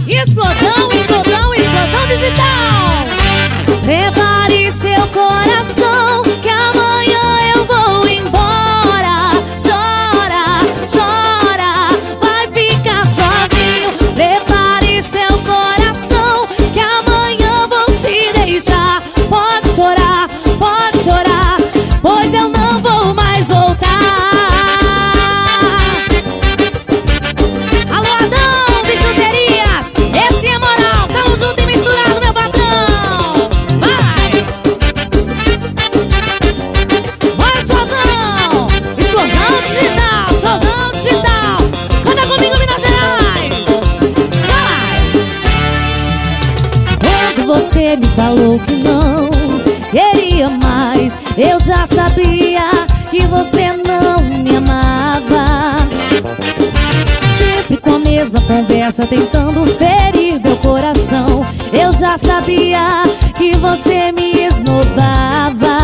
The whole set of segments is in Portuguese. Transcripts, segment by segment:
Explosão, explosão, explosão digital. Prepare seu coração, que amanhã eu vou embora. Chora, chora, vai ficar sozinho. Prepare seu coração, que amanhã vou te deixar. Pode chorar, pois eu não vou mais voltar. Alô, Adão, bijuterias, esse é moral. Tamo junto e misturado, meu patrão. Vai! Bora, explosão! Explosão digital, explosão digital. Canta comigo, Minas Gerais. Vai! Quando você me falou que não queria mais, eu já sabia que você não me amava. Sempre com a mesma conversa, tentando ferir meu coração. Eu já sabia que você me esnobava.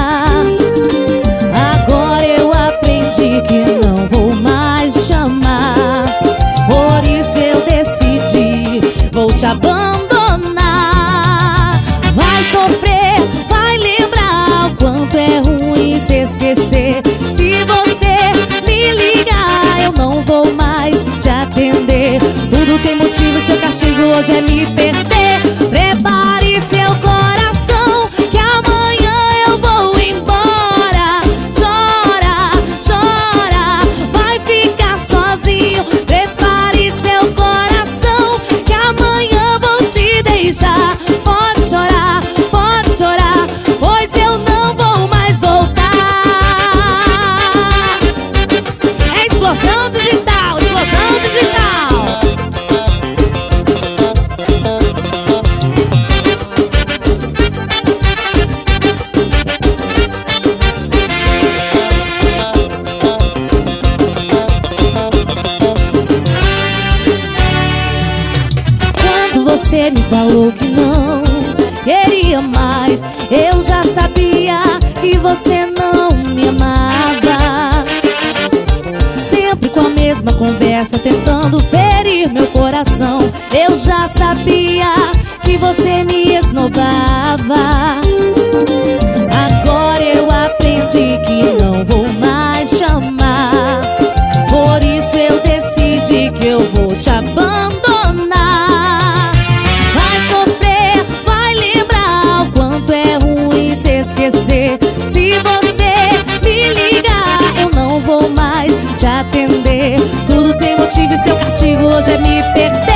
Agora eu aprendi que não vou mais chamar. Por isso eu decidi, vou te abandonar. Vai sofrer, vai lembrar o quanto é ruim se esquecer. Se você me ligar, eu não vou mais te atender. Tudo tem motivo, seu castigo hoje é me perder. Prepare seu coração, que amanhã eu vou embora. Chora, chora, vai ficar sozinho. Prepare seu coração, que amanhã vou te deixar. Pode chorar, pois eu não vou mais voltar. É explosão digital, explosão digital. Quando você me falou que não queria mais, eu já sabia que você não me amava. Sempre com a mesma conversa, tentando ferir meu coração. Eu já sabia que você me esnobava. Agora eu aprendi que não vou mais chamar. Por isso eu decidi que eu vou te abandonar. Vai sofrer, vai lembrar o quanto é ruim se esquecer. Se você me ligar, eu não vou mais te atender. Tudo tem motivo e seu castigo hoje é me perder.